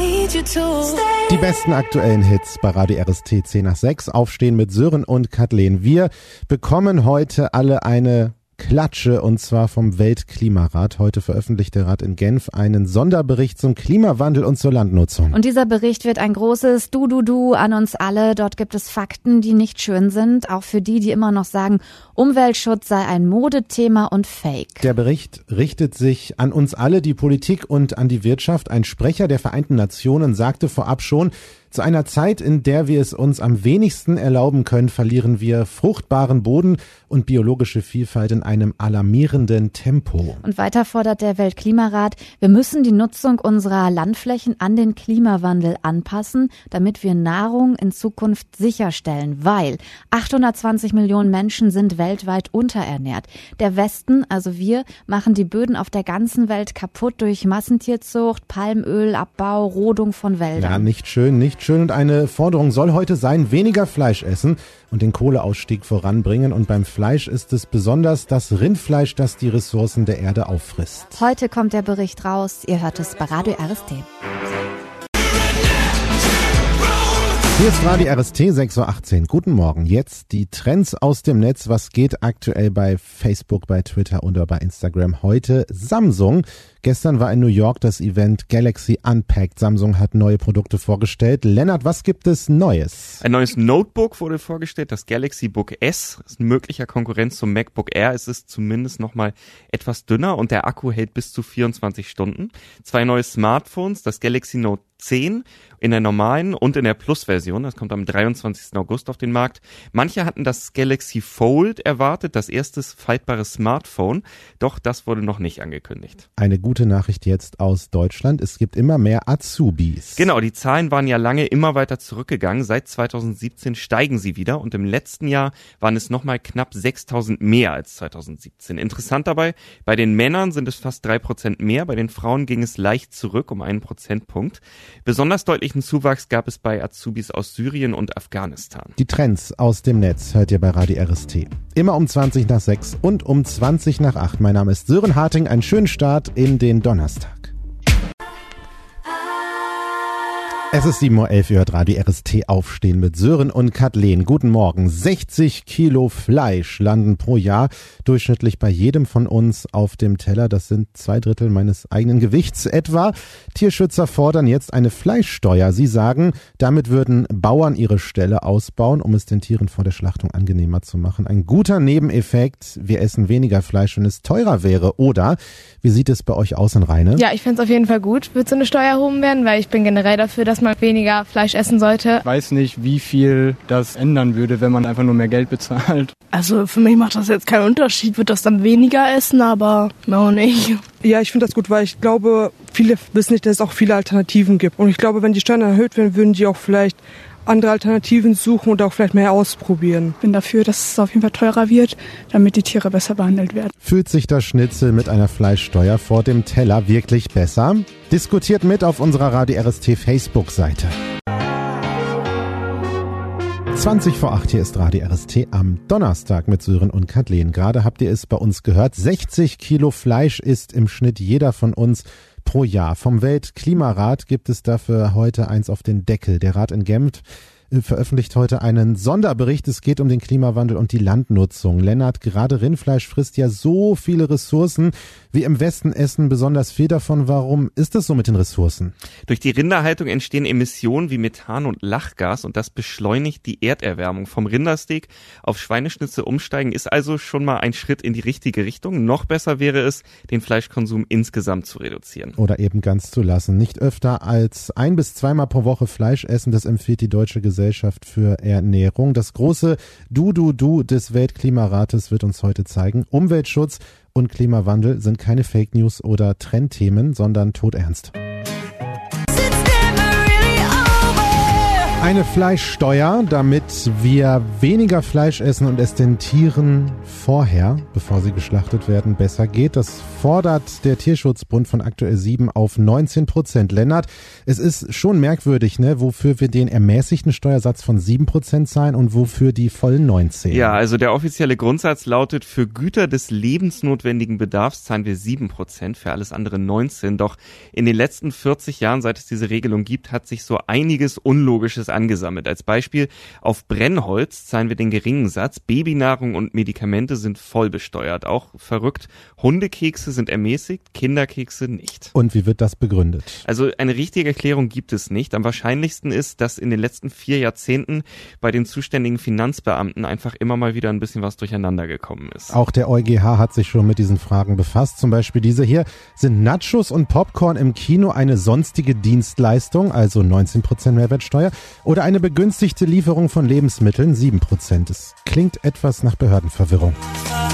Die besten aktuellen Hits bei Radio RST 10 nach 6. Aufstehen mit Sören und Kathleen. Wir bekommen heute alle eine Klatsche, und zwar vom Weltklimarat. Heute veröffentlicht der Rat in Genf einen Sonderbericht zum Klimawandel und zur Landnutzung. Und dieser Bericht wird ein großes Du an uns alle. Dort gibt es Fakten, die nicht schön sind, auch für die, die immer noch sagen, Umweltschutz sei ein Modethema und Fake. Der Bericht richtet sich an uns alle, die Politik und an die Wirtschaft. Ein Sprecher der Vereinten Nationen sagte vorab schon, zu einer Zeit, in der wir es uns am wenigsten erlauben können, verlieren wir fruchtbaren Boden und biologische Vielfalt in einem alarmierenden Tempo. Und weiter fordert der Weltklimarat, wir müssen die Nutzung unserer Landflächen an den Klimawandel anpassen, damit wir Nahrung in Zukunft sicherstellen, weil 820 Millionen Menschen sind weltweit unterernährt. Der Westen, also wir, machen die Böden auf der ganzen Welt kaputt durch Massentierzucht, Palmölabbau, Rodung von Wäldern. Ja, nicht schön. Und eine Forderung soll heute sein, weniger Fleisch essen und den Kohleausstieg voranbringen. Und beim Fleisch ist es besonders das Rindfleisch, das die Ressourcen der Erde auffrisst. Heute kommt der Bericht raus. Ihr hört es bei Radio RST. Hier ist Radio RST 6.18 Uhr. Guten Morgen. Jetzt die Trends aus dem Netz. Was geht aktuell bei Facebook, bei Twitter und bei Instagram? Heute Samsung. Gestern war in New York das Event Galaxy Unpacked. Samsung hat neue Produkte vorgestellt. Lennart, was gibt es Neues? Ein neues Notebook wurde vorgestellt, das Galaxy Book S. Das ist ein möglicher Konkurrent zum MacBook Air. Es ist zumindest nochmal etwas dünner und der Akku hält bis zu 24 Stunden. 2 neue Smartphones, das Galaxy Note 10 in der normalen und in der Plus-Version. Das kommt am 23. August auf den Markt. Manche hatten das Galaxy Fold erwartet, das erste faltbare Smartphone. Doch das wurde noch nicht angekündigt. Eine gute Nachricht jetzt aus Deutschland. Es gibt immer mehr Azubis. Genau, die Zahlen waren ja lange immer weiter zurückgegangen. Seit 2017 steigen sie wieder und im letzten Jahr waren es nochmal knapp 6.000 mehr als 2017. Interessant dabei, bei den Männern sind es fast 3% mehr, bei den Frauen ging es leicht zurück um 1 Prozentpunkt. Besonders deutlichen Zuwachs gab es bei Azubis aus Syrien und Afghanistan. Die Trends aus dem Netz hört ihr bei Radio RST. Immer um 20 nach 6 und um 20 nach 8. Mein Name ist Sören Harting. Einen schönen Start in den Donnerstag. Es ist 7.11 Uhr, ihr hört Radio RST Aufstehen mit Sören und Kathleen. Guten Morgen. 60 Kilo Fleisch landen pro Jahr durchschnittlich bei jedem von uns auf dem Teller. Das sind 2/3 meines eigenen Gewichts etwa. Tierschützer fordern jetzt eine Fleischsteuer. Sie sagen, damit würden Bauern ihre Ställe ausbauen, um es den Tieren vor der Schlachtung angenehmer zu machen. Ein guter Nebeneffekt, wir essen weniger Fleisch, wenn es teurer wäre. Oder, wie sieht es bei euch aus in Rheine? Ja, ich fände es auf jeden Fall gut, wird so eine Steuer erhoben werden, weil ich bin generell dafür, dass man weniger Fleisch essen sollte. Ich weiß nicht, wie viel das ändern würde, wenn man einfach nur mehr Geld bezahlt. Also für mich macht das jetzt keinen Unterschied, wird das dann weniger essen, aber auch nicht. Ja, ich finde das gut, weil ich glaube, viele wissen nicht, dass es auch viele Alternativen gibt. Und ich glaube, wenn die Steuern erhöht werden, würden die auch vielleicht andere Alternativen suchen und auch vielleicht mehr ausprobieren. Ich bin dafür, dass es auf jeden Fall teurer wird, damit die Tiere besser behandelt werden. Fühlt sich das Schnitzel mit einer Fleischsteuer vor dem Teller wirklich besser? Diskutiert mit auf unserer Radio RST Facebook-Seite. 20 vor 8, hier ist Radio RST am Donnerstag mit Sören und Kathleen. Gerade habt ihr es bei uns gehört, 60 Kilo Fleisch isst im Schnitt jeder von uns pro Jahr. Vom Weltklimarat gibt es dafür heute eins auf den Deckel. Der Rat in Genf veröffentlicht heute einen Sonderbericht. Es geht um den Klimawandel und die Landnutzung. Lennart, gerade Rindfleisch frisst ja so viele Ressourcen. Wir im Westen essen besonders viel davon. Warum ist das so mit den Ressourcen? Durch die Rinderhaltung entstehen Emissionen wie Methan und Lachgas und das beschleunigt die Erderwärmung. Vom Rindersteak auf Schweineschnitzel umsteigen ist also schon mal ein Schritt in die richtige Richtung. Noch besser wäre es, den Fleischkonsum insgesamt zu reduzieren. Oder eben ganz zu lassen. Nicht öfter als 1- bis 2-mal pro Woche Fleisch essen, das empfiehlt die Deutsche Gesellschaft für Ernährung. Das große Du des Weltklimarates wird uns heute zeigen, Umweltschutz und Klimawandel sind keine Fake News oder Trendthemen, sondern todernst. Eine Fleischsteuer, damit wir weniger Fleisch essen und es den Tieren vorher, bevor sie geschlachtet werden, besser geht. Das fordert der Tierschutzbund von aktuell 7 auf 19%. Lennart, es ist schon merkwürdig, ne, wofür wir den ermäßigten Steuersatz von 7% zahlen und wofür die vollen 19%. Ja, also der offizielle Grundsatz lautet, für Güter des lebensnotwendigen Bedarfs zahlen wir 7%, für alles andere 19%. Doch in den letzten 40 Jahren, seit es diese Regelung gibt, hat sich so einiges Unlogisches angesammelt. Als Beispiel, auf Brennholz zahlen wir den geringen Satz, Babynahrung und Medikamente sind voll besteuert. Auch verrückt, Hundekekse sind ermäßigt, Kinderkekse nicht. Und wie wird das begründet? Also eine richtige Erklärung gibt es nicht. Am wahrscheinlichsten ist, dass in den letzten 4 Jahrzehnten bei den zuständigen Finanzbeamten einfach immer mal wieder ein bisschen was durcheinander gekommen ist. Auch der EuGH hat sich schon mit diesen Fragen befasst. Zum Beispiel diese hier. Sind Nachos und Popcorn im Kino eine sonstige Dienstleistung, also 19% Mehrwertsteuer, oder eine begünstigte Lieferung von Lebensmitteln, 7%? Es klingt etwas nach Behördenverwirrung.